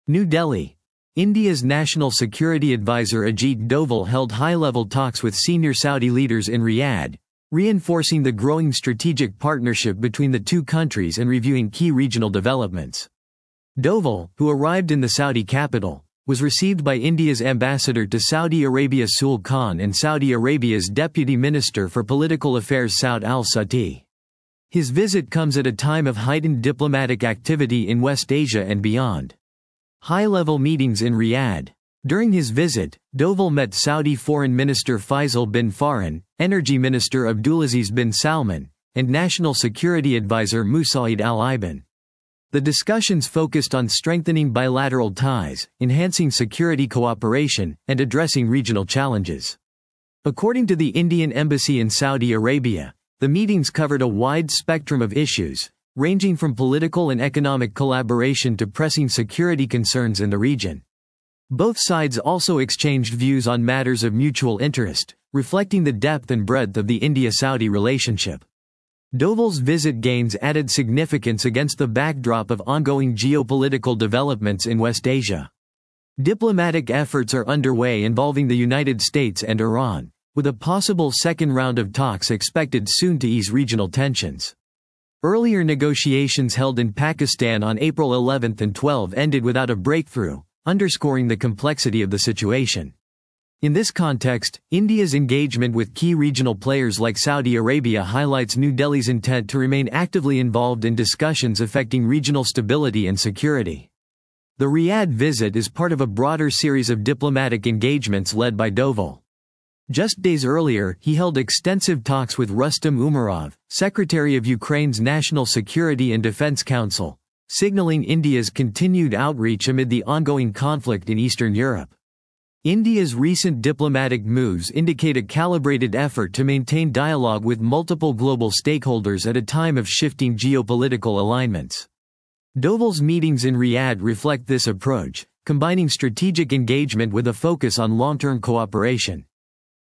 New Delhi. India's National Security Advisor Ajit Doval held high-level talks with senior Saudi leaders in Riyadh, reinforcing the growing strategic partnership between the two countries and reviewing key regional developments. Doval, who arrived in the Saudi capital, was received by India's ambassador to Saudi Arabia Sul Khan and Saudi Arabia's Deputy Minister for Political Affairs Saud al-Sati. His visit comes at a time of heightened diplomatic activity in West Asia and beyond. High-level meetings in Riyadh. During his visit, Doval met Saudi Foreign Minister Faisal bin Farhan, Energy Minister Abdulaziz bin Salman, and National Security Advisor Musaid al-Ibn. The discussions focused on strengthening bilateral ties, enhancing security cooperation, and addressing regional challenges. According to the Indian Embassy in Saudi Arabia, the meetings covered a wide spectrum of issues, ranging from political and economic collaboration to pressing security concerns in the region. Both sides also exchanged views on matters of mutual interest, reflecting the depth and breadth of the India-Saudi relationship. Doval's visit gains added significance against the backdrop of ongoing geopolitical developments in West Asia. Diplomatic efforts are underway involving the United States and Iran, with a possible second round of talks expected soon to ease regional tensions. Earlier negotiations held in Pakistan on April 11 and 12 ended without a breakthrough, underscoring the complexity of the situation. In this context, India's engagement with key regional players like Saudi Arabia highlights New Delhi's intent to remain actively involved in discussions affecting regional stability and security. The Riyadh visit is part of a broader series of diplomatic engagements led by Doval. Just days earlier, he held extensive talks with Rustam Umerov, Secretary of Ukraine's National Security and Defense Council, signaling India's continued outreach amid the ongoing conflict in Eastern Europe. India's recent diplomatic moves indicate a calibrated effort to maintain dialogue with multiple global stakeholders at a time of shifting geopolitical alignments. Doval's meetings in Riyadh reflect this approach, combining strategic engagement with a focus on long-term cooperation.